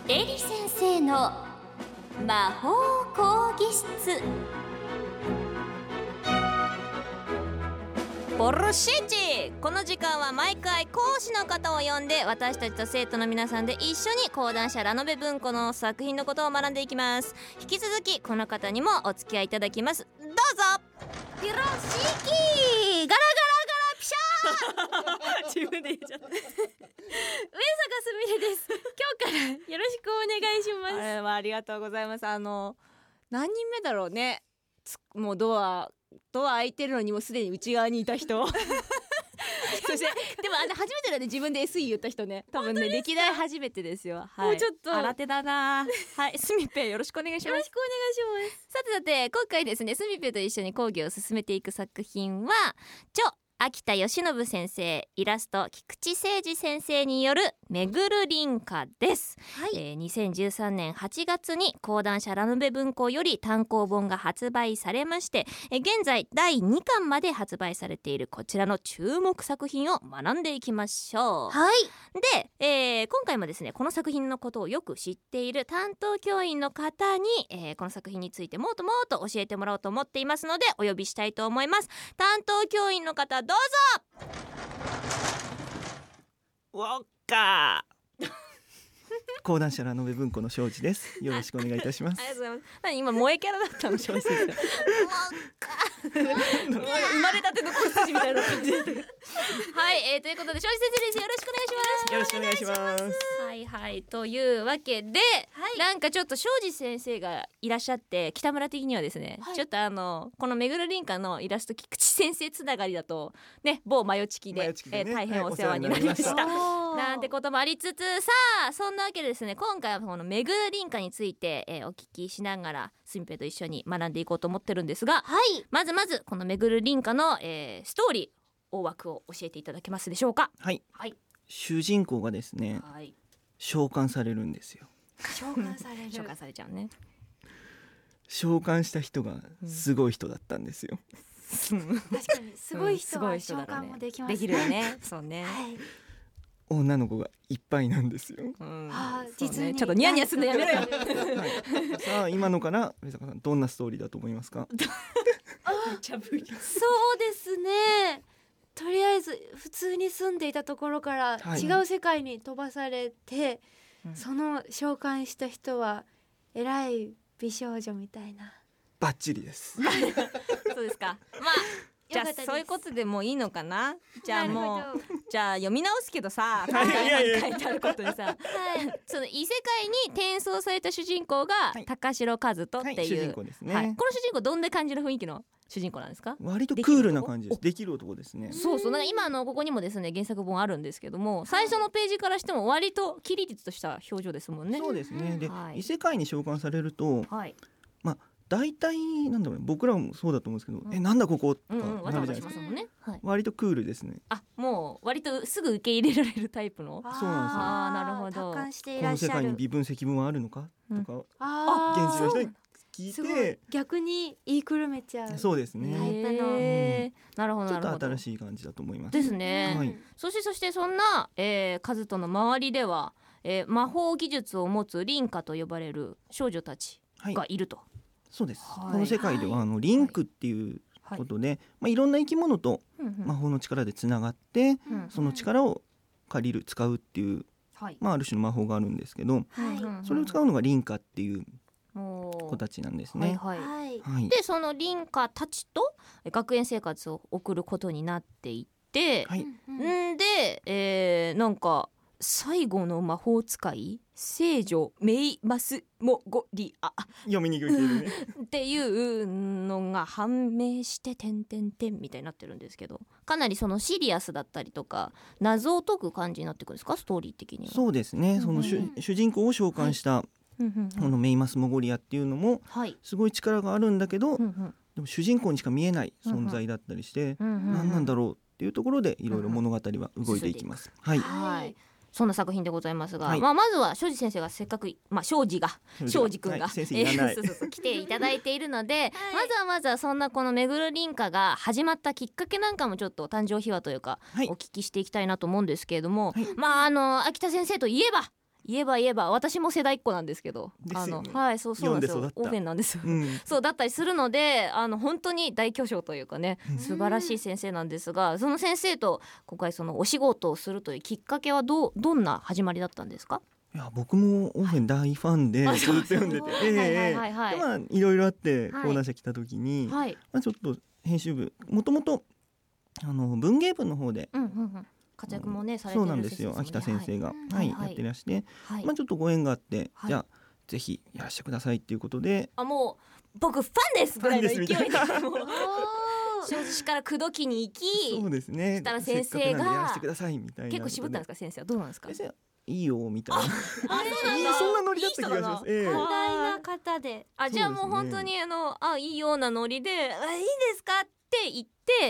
エリ先生の魔法講義室。ボルシーチ。この時間は毎回講師の方を呼んで、私たちと生徒の皆さんで一緒に講談社ラノベ文庫の作品のことを学んでいきます。引き続きこの方にもお付き合いいただきます。どうぞ。ボルシーキーガラガラガラピシャー自分で言っちゃった上坂すみれです。今日からよろしくお願いします。 ありがとうございます。何人目だろうね。もうドア開いてるのにもうすでに内側にいた人そしてでも初めてだね、自分で SE 言った人ね。多分ね歴代初めてですよ。はい、 もうちょっと新手だな。はい、すみぺよろしくお願いします。 よろしくお願いします。さて今回ですね、すみぺと一緒に講義を進めていく作品は秋田義信先生、イラスト菊池誠二先生によるめぐる凛花です。はい、2013年8月に講談社ラノベ文庫より単行本が発売されまして、現在第2巻まで発売されているこちらの注目作品を学んでいきましょう。はい。で、今回もですねこの作品のことをよく知っている担当教員の方に、この作品についてもっともっと教えてもらおうと思っていますのでお呼びしたいと思います。担当教員の方どうぞ。 ウォッカー講談社ラノベ文庫の庄司です。よろしくお願いいたします。 ありがとうございます。何今萌えキャラだったの庄司先生生まれたての子羊みたいな感じではい、ということで庄司先生です。よろしくお願いします。 よろしくお願いします。 はいというわけで、なんかちょっと庄司先生がいらっしゃって北村的にはですね、ちょっとこのめぐる凛花のイラスト菊池先生つながりだとね、某マヨチキで、大変お世話になりました、なんてこともありつつ、さあそんなわけでですね、今回はこのめぐる凛花について、お聞きしながらすみぺと一緒に学んでいこうと思ってるんですが、まずこのめぐる凛花の、ストーリー大枠を教えていただけますでしょうか。 主人公がですね、召喚されるんですよ。 召喚されちゃうね。 召喚した人がすごい人だったんですよ、 確かにすごい人は召喚もできます、 できるよね。そうね、 女の子がいっぱいなんですよ、 実にちょっとニヤニヤするのやめろよさあ今のから上坂さんどんなストーリーだと思いますか。 そうですね、とりあえず普通に住んでいたところから違う世界に飛ばされて、その召喚した人は偉い美少女みたいな。 バッチリですそうですか。じゃあそういうことでもいいのかな。じゃあ読み直すけどさ、書いてあることにさ、その異世界に転送された主人公が高城和人っていう、 主人公ですね。 この主人公どんな感じの雰囲気の主人公なんですか。 割とクールな感じです。できる男ですね。 そうなんか今ここにもですね原作本あるんですけども、最初のページからしても割とキリリとした表情ですもんね。 そうですね。で、異世界に召喚されると、大体なんだろうね、僕らもそうだと思うんですけど、なんだここ、とかなるじゃないですか。割とクールですね。 もう割とすぐ受け入れられるタイプの。 そうなんですよ。 達観していこのらっしゃる。 世界に微分積分はあるのかとか、現地の人に聞いて逆に言いくるめちゃう。 そうですね。 なるほど。 ちょっと新しい感じだと思います。 ですね。そしてそんなカズトの周りでは、魔法技術を持つ凛花と呼ばれる少女たちがいると。 そうです。この世界ではリンクっていうことで、いろんな生き物と魔法の力でつながって、その力を借りる使うっていう、ある種の魔法があるんですけど、それを使うのが凛花っていう子たちなんですね。 でその凛花たちと学園生活を送ることになっていて、で、なんか最後の魔法使い聖女メイマスモゴリア読みにくいけどねっていうのが判明してみたいになってるんですけど、かなりそのシリアスだったりとか謎を解く感じになってくるんですか、ストーリー的には。 そうですね。その主人公を召喚したこのメイマスモゴリアっていうのもすごい力があるんだけど、でも主人公にしか見えない存在だったりして、何なんだろうっていうところでいろいろ物語は動いていきます。 そんな作品でございますが、まずは庄司先生がせっかく、庄司くんが、来ていただいているので、まずはそんなこのめぐる凛花が始まったきっかけなんかもちょっと誕生秘話というか、お聞きしていきたいなと思うんですけれども、秋田先生といえば言えば私も世代っ子なんですけど、 ですよねはいそうなんですよ。 読んで育ったオーフェンなんですよ、 うんそうだったりするので本当に大巨匠というかね、素晴らしい先生なんですが、その先生と今回そのお仕事をするというきっかけはどんな始まりだったんですか？ いや僕もオーフェン大ファンでずっと読んでて、でまあいろいろあって講談社来た時に、まあちょっと編集部もともと文芸部の方で、 活躍もねされてるそうなんですよ、秋田先生がやってらして、まあちょっとご縁があって、じゃあぜひやらせてくださいっていうことで、 もう僕ファンですぐらいの勢いで正直から口説きに行き、 そうですね、 したら先生がせっかくなんでやらせてくださいみたいな。 結構渋ったんですか？先生はどうなんですか？ 先生いいよみたいな、 そうなんだ、 そんなノリだった気がします。 偉大な方で、 じゃあもう本当にいいようなノリでいいですかって言って、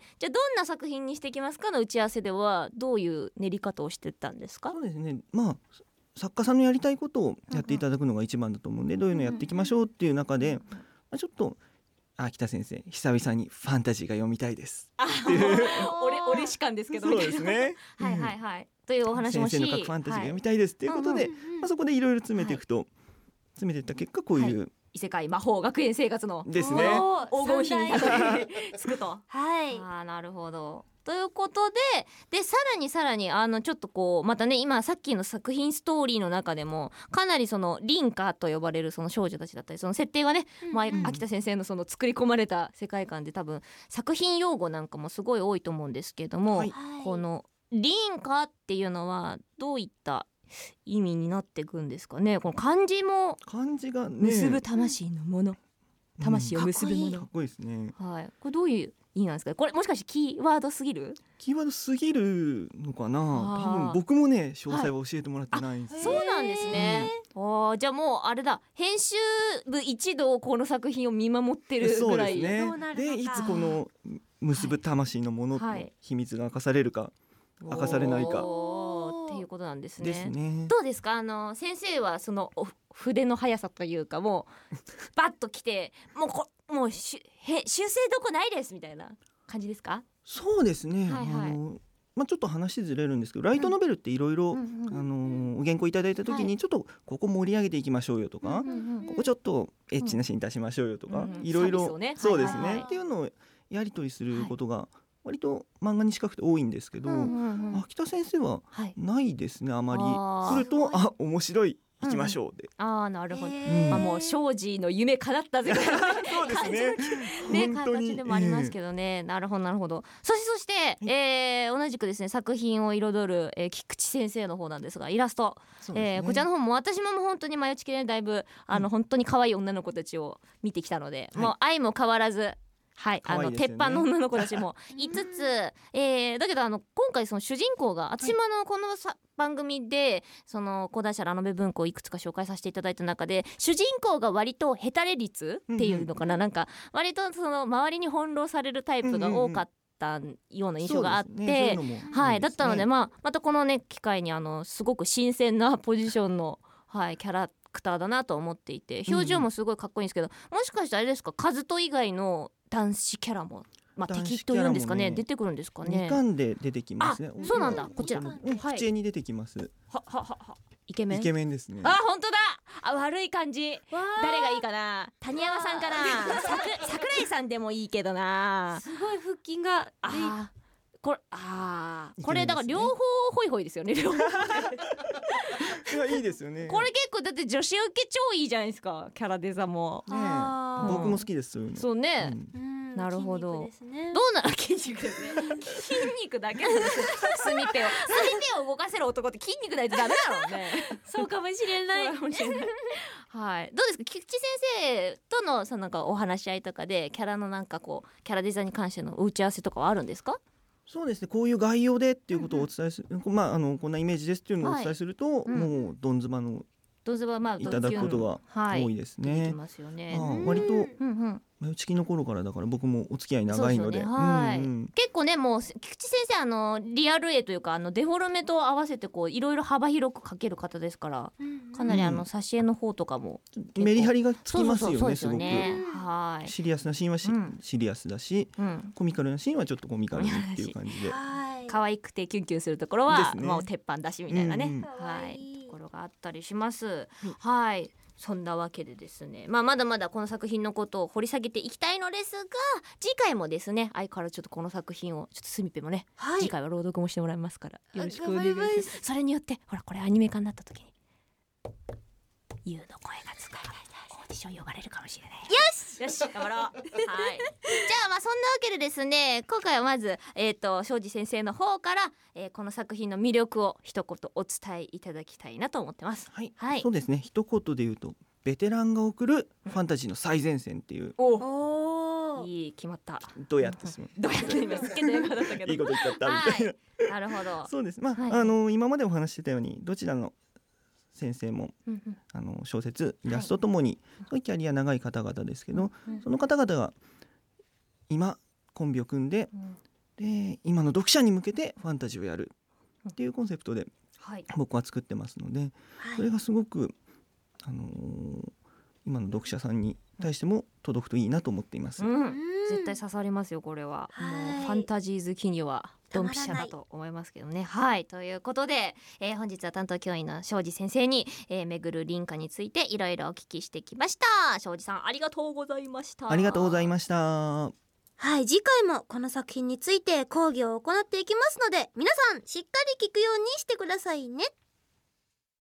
じゃあどんな作品にしていきますかの打ち合わせではどういう練り方をしてたんですか？ そうですね、まあ作家さんのやりたいことをやっていただくのが一番だと思うんで、どういうのやっていきましょうっていう中で、まあ、ちょっと秋田先生久々にファンタジーが読みたいですっていう俺しかんですけどそうですねはいというお話もし、 先生の書くファンタジーが読みたいですっていうことで、まあ、そこでいろいろ詰めていくと、詰めていった結果こういう、 異世界魔法学園生活のですね、 黄金比につくとはいなるほど。ということでさらにちょっとこうまたね、今さっきの作品ストーリーの中でもかなりその凛花と呼ばれるその少女たちだったり、その設定はね、秋田先生のその作り込まれた世界観で多分作品用語なんかもすごい多いと思うんですけれども、この凛花っていうのはどういった意味になっていくんですかね？この漢字も漢字がね、 結ぶ魂のもの、魂を結ぶもの、 かっこいいですね。 はい、これどういう意味なんですか？これもしかしてキーワードすぎる？ キーワードすぎるのかな。多分僕もね詳細は教えてもらってないんです、 そうなんですね。じゃあもうあれだ、編集部一同この作品を見守ってるぐらい。 そうですね。でいつこの結ぶ魂のものの秘密が明かされるか、明かされないかっていうことなんですね。 ですね。 どうですか？先生はその筆の速さというか、もうバッと来てもう修正どこないですみたいな感じですか？ そうですね、まあ、ちょっと話ずれるんですけど、ライトノベルっていろいろお原稿いただいた時にちょっとここ盛り上げていきましょうよとか、ここちょっとエッチなシーン出しましょうよとか、いろいろそうですねっていうのをやり取りすることが割と漫画に近くて多いんですけど、秋田先生はないですね、あまり。それと面白い行きましょうで、 なるほど、もう庄司の夢叶ったぜそうですね形でもありますけどね。なるほど。そして、同じくですね作品を彩る、菊池先生の方なんですが、イラスト、こちらの方も私も本当に前打ち切りでだいぶ本当に可愛い女の子たちを見てきたので、もう愛も変わらず、鉄板の女の子たちもいつつ、だけど今回その主人公が私もこの番組でその講談社ラノベ文庫をいくつか紹介させていただいた中で、主人公が割とヘタレ率っていうのかな、なんか割とその周りに翻弄されるタイプが多かったような印象があって、だったので、またこのね機会にすごく新鮮なポジションの、キャラクターだなと思っていて、表情もすごいかっこいいんですけど、もしかしてあれですか、カズト以外の男子キャラも、敵というんですかね、出てくるんですかね。 2巻で出てきますね。 そうなんだ。こちら口絵に出てきます。 イケメンですね。本当だ。悪い感じ。誰がいいかな。谷山さんかな。桜井さんでもいいけどな。 すごい腹筋がこれだから両方ホイホイですよね。両方いいですよね。 これ結構だって女子受け超いいじゃないですか、キャラデザも。 僕も好きです。 そうね。なるほど。どうなら筋肉ですね。筋肉だけなんですよ。スミペを動かせる男って筋肉ないとダメだろうね。 そうかもしれない。 はい。どうですか、菊池先生とのなんかお話し合いとかでキャラのなんかこうキャラデザに関しての打ち合わせとかはあるんですか？ そうですね、こういう概要でっていうことをお伝えする、こんなイメージですっていうのをお伝えすると、もうどんずばのいただくことが多いですね。割と前打ち期の頃からだから僕もお付き合い長いので、 結構ね、もう菊池先生リアル絵というかデフォルメと合わせてこういろいろ幅広く描ける方ですから、かなり挿絵の方とかもメリハリがつきますよね。すごくシリアスなシーンはシリアスだし、コミカルなシーンはちょっとコミカルにっていう感じで、 可愛くてキュンキュンするところはもう鉄板だしみたいなね。 ころがあったりします。はい、そんなわけでですね、まだまだこの作品のことを掘り下げていきたいのですが、次回もですね、相変わらずちょっとこの作品をちょっとスミペもね、次回は朗読もしてもらいますからよろしくお願いします。それによってほらこれアニメ化になった時にユウの声が使えないオーディション呼ばれるかもしれない。よし頑張ろう。はい、じゃあそんなわけでですね、今回はまず庄司先生の方から、この作品の魅力を一言お伝えいただきたいなと思ってます。 はい、そうですね、一言で言うとベテランが送るファンタジーの最前線っていう、 いい決まった。 どうやって今すっげえ長だったけどいいこと言っちゃったみたいな、 なるほど。 そうです。今までお話してたようにどちらの先生も、小説イラストともに、そういうキャリア長い方々ですけど、その方々が今コンビを組んで、で今の読者に向けてファンタジーをやるっていうコンセプトで僕は作ってますので、それがすごく、今の読者さんに対しても届くといいなと思っています。 絶対刺さりますよこれは。もうファンタジー好きにはドンピシャだと思いますけどね。はい、ということで、本日は担当教員の庄司先生に、巡る林家についていろいろお聞きしてきました。庄司さんありがとうございました。 ありがとうございました。 はい、次回もこの作品について講義を行っていきますので、皆さんしっかり聞くようにしてくださいね。